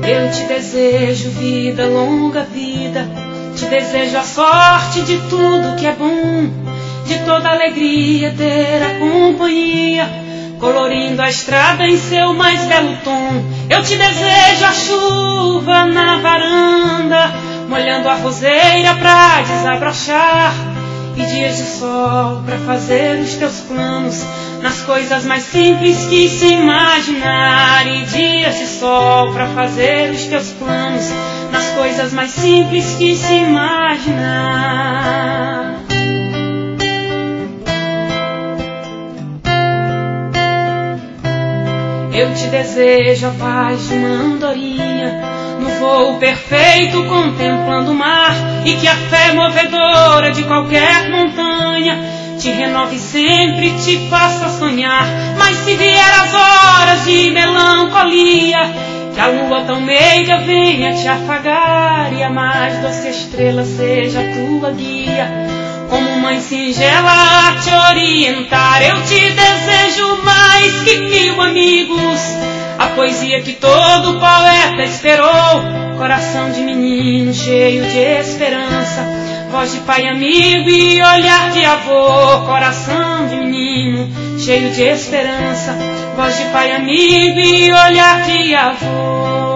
Eu te desejo vida, longa vida. Te desejo a sorte de tudo que é bom, de toda alegria ter a companhia, colorindo a estrada em seu mais belo tom. Eu te desejo a chuva na varanda, molhando a roseira pra desabrochar, e dias de sol pra fazer os teus planos nas coisas mais simples que se imaginar. E dias de sol pra fazer os teus planos nas coisas mais simples que se imaginar. Eu te desejo a paz de uma andorinha, no voo perfeito contemplando o mar, e que a fé movedora de qualquer montanha te renove sempre, te faça sonhar. Mas se vier as horas de melancolia, que a lua tão meiga venha te afagar, e a mais doce estrela seja a tua guia, como mãe singela a te orientar. Eu te desejo mais que 1000 amigos, a poesia que todo poeta esperou, coração de menino cheio de esperança, voz de pai amigo e olhar de avô. Coração de menino cheio de esperança, voz de pai amigo e olhar de avô.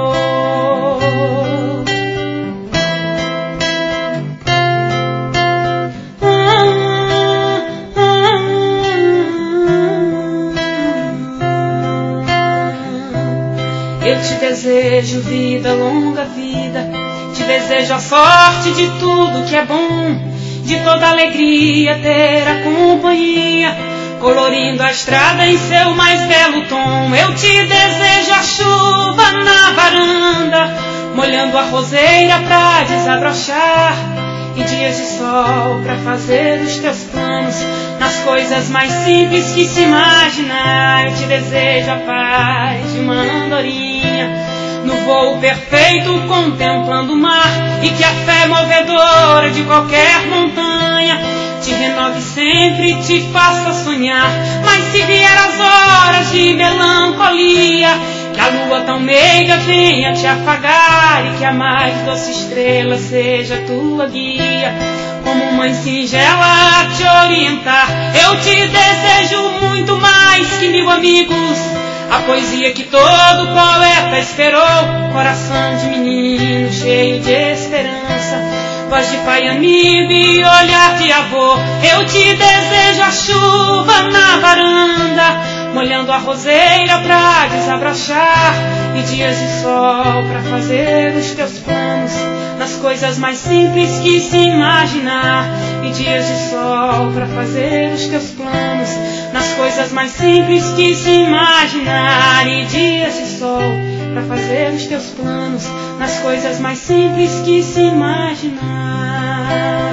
Eu te desejo vida, longa vida. Te desejo a sorte de tudo que é bom, de toda alegria ter a companhia, colorindo a estrada em seu mais belo tom. Eu te desejo a chuva na varanda, molhando a roseira pra desabrochar, e dias de sol pra fazer os teus planos nas coisas mais simples que se imaginar. Eu te desejo a paz de uma andorinha, no voo perfeito contemplando o mar, e que a fé movedora de qualquer montanha te renove sempre, te faça sonhar. Mas se vier as horas de melancolia, que a lua tão meiga venha te afagar, e que a mais doce estrela seja a tua guia, como mãe singela a te orientar. Eu te desejo muito mais que 1000 amigos, a poesia que todo poeta esperou, coração de menino cheio de esperança, voz de pai amigo e olhar de avô. Eu te desejo a chuva na varanda, molhando a roseira pra desabrochar, e dias de sol pra fazer os teus planos nas coisas mais simples que se imaginar. E dias de sol pra fazer os teus planos nas coisas mais simples que se imaginar. E dias de sol pra fazer os teus planos nas coisas mais simples que se imaginar.